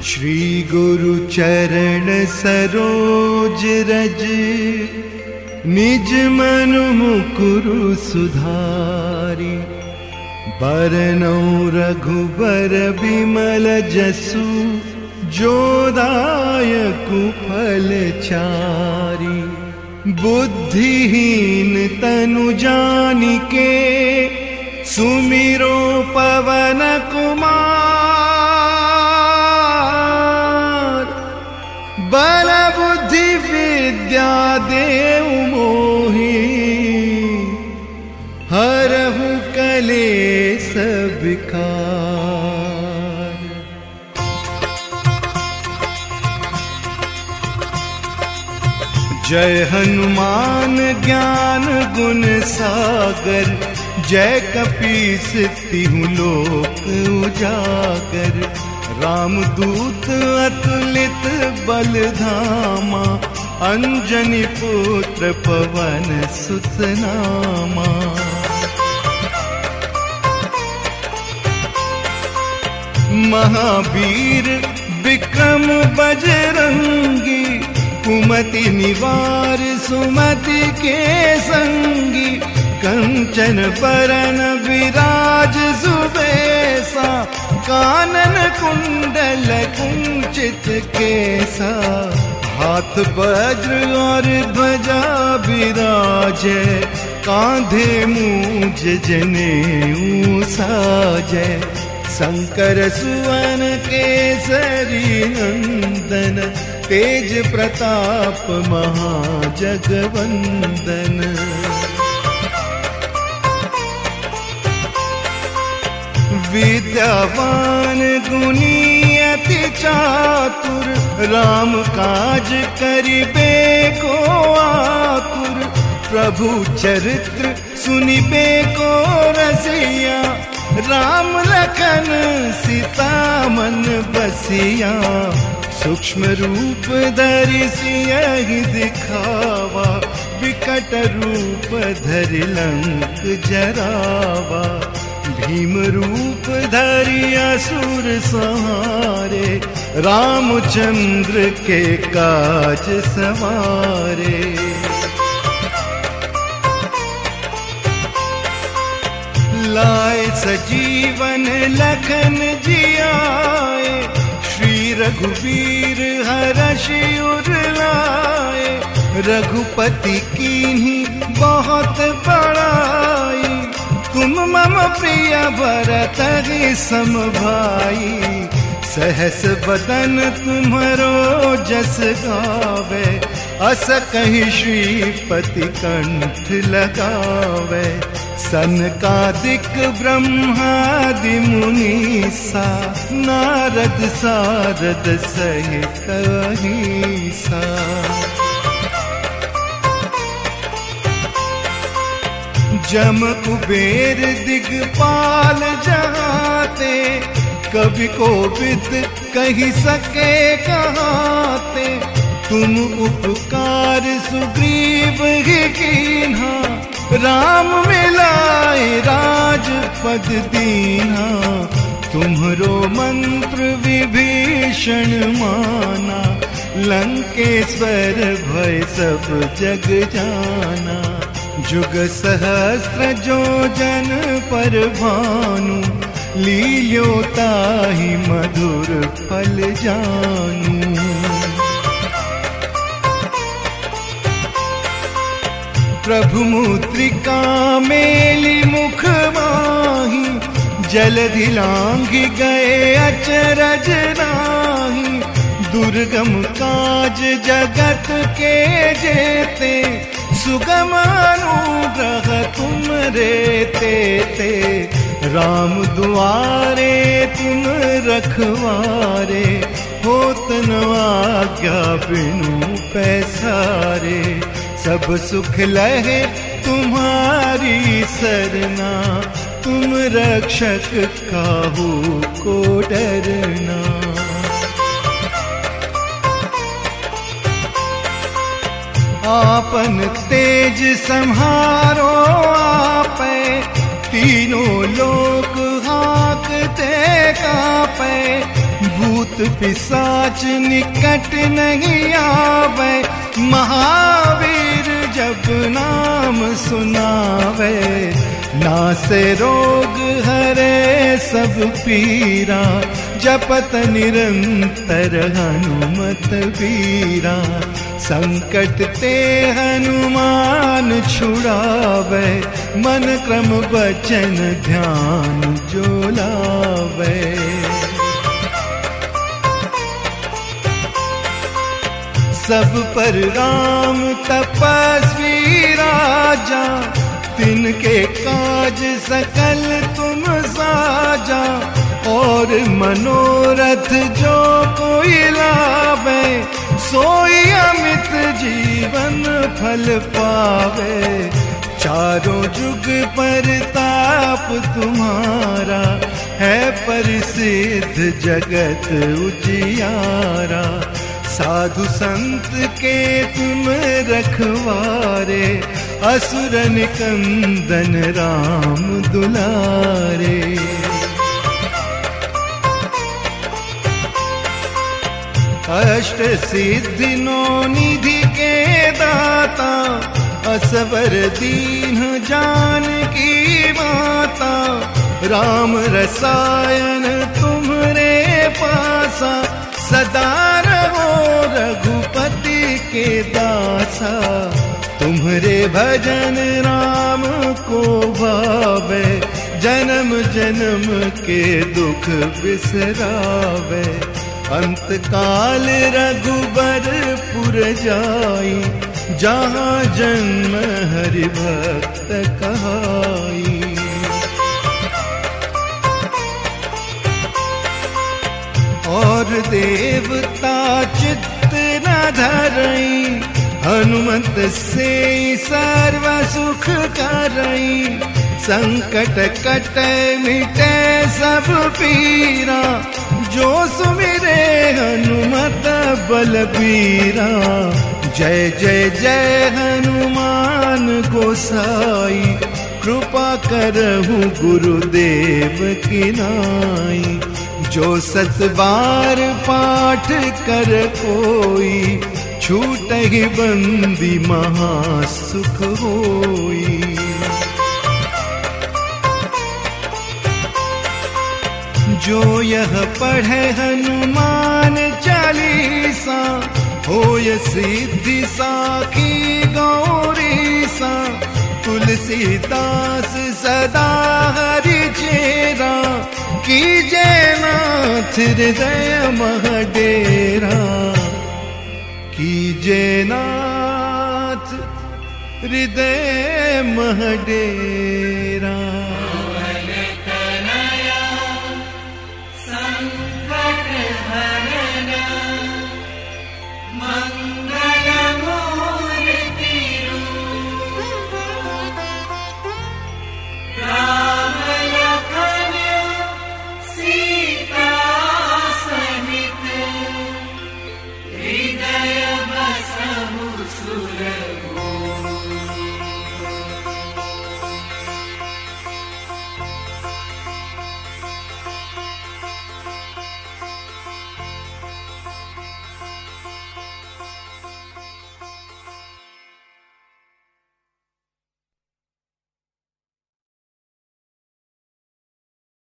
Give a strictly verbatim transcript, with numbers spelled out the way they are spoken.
श्री गुरु चरण सरोज रज, निज मनु मुकुरु सुधारी। बरनौ रघुबर बिमल जसु, जो दायकु फल चारी। बुद्धिहीन तनु जानिके, सुमिरो पवन कुमार। बल बुद्धि विद्या देहु मोहि, हरहु कलेस विकार। जय हनुमान ज्ञान गुण सागर, जय कपीस तिहु लोक उजागर। रामदूत अतुलित बल धामा, अंजनी पुत्र पवन सुत नामा। महावीर विक्रम बजरंगी, कुमति निवार सुमति के संगी। कंचन बरन विराज सुबेसा, कानन कुंडल कुंचित केसा। हाथ वज्र और ध्वजा विराजे, कांधे मूंज जनेऊ साजे। शंकर सुवन केसरी नंदन, तेज प्रताप महाजगवंदन। विद्यावान गुणी अति चातुर, राम काज करिबे को आतुर। प्रभु चरित्र सुनिबे को रसिया, राम लखन सीता मन बसिया। सूक्ष्म रूप धरि सियहि दिखावा, विकट रूप धरि लंक जरावा। भीम रूप धरि असुर संहारे, रामचंद्र के काज सवारे। लाए सजीवन लखन जियाए, श्री रघुवीर हरषि उर लाए। रघुपति कीन्ही बहुत बड़ाई, तुम मम प्रिय भरत सम भाई। सहस बदन तुम्हरो जस गावे, अस कहि श्रीपति कंठ लगावे। सनकादिक ब्रह्मादि मुनीसा, नारद सारद सहित अहीसा। जम कुबेर दिगपाल जहाते, कवि कोविद कहि सके कहाते। तुम उपकार सुग्रीव ही कीन्हा, राम मिलाए राजपद दीन्हा। तुम्हरो मंत्र विभीषण माना, लंकेश्वर भय सब जग जाना। जुग सहस्त्र जो जन पर भानु, लील्यो ताहि मधुर फल जानू। प्रभु मुद्रिका मेली मुख माही, जलधि लांघि गए अचरज नाही। दुर्गम काज जगत के जेते, सुगम अनुग्रह तुम रे तेते। राम दुआरे तुम रखवारे, होत न आज्ञा बिनु पैसारे। सब सुख लहे तुम्हारी सरना, तुम रक्षक काहू को डरना। आपन तेज सम्हारो आपे, तीनों लोक हाकते कापे। भूत भूत पिशाच निकट नहीं आवे, महावीर जब नाम सुनावे। नासे रोग हरे सब पीरा, जपत निरंतर हनुमत वीरा। संकट ते हनुमान छुड़ावे, मन क्रम वचन ध्यान जो लावे। सब पर राम तपस्वी राजा, तिनके काज सकल तुम साजा। और मनोरथ जो कोई लावे, सोई अमित जीवन फल पावे। चारों जुग परताप तुम्हारा, है परिसिद्ध जगत उजियारा। साधु संत के तुम रखवारे, असुर निकंदन राम दुलारे। अष्ट सिद्धि नौ निधि के दाता, असवर दीन जानकी माता। राम रसायन तुम्हरे पासा, सदा रहो रघुपति के दासा। तुम्हरे भजन राम को भावे, जन्म जन्म के दुख बिसरावे। अंत काल रघुबरपुर जाई, जहाँ जन्म हरि भक्त कहाई। और देवता चित्त न धरई, हनुमत से सर्व सुख करई। संकट कटे मिटे सब पीरा, जो सुमिरे हनुमत बलबीरा। जय जय जय हनुमान गोसाई, कृपा करहु गुरुदेव की नाई। जो सत बार पाठ कर कोई, छूटहि बंदी महासुख होई। जो यह पढ़े हनुमान चालीसा, होय सिद्धि साखी गौरीसा। तुलसीदास सदा हरि चेरा, कीजे नाथ हृदय मह डेरा। कीजे नाथ हृदय मह डेरा। संकट हरना मंगल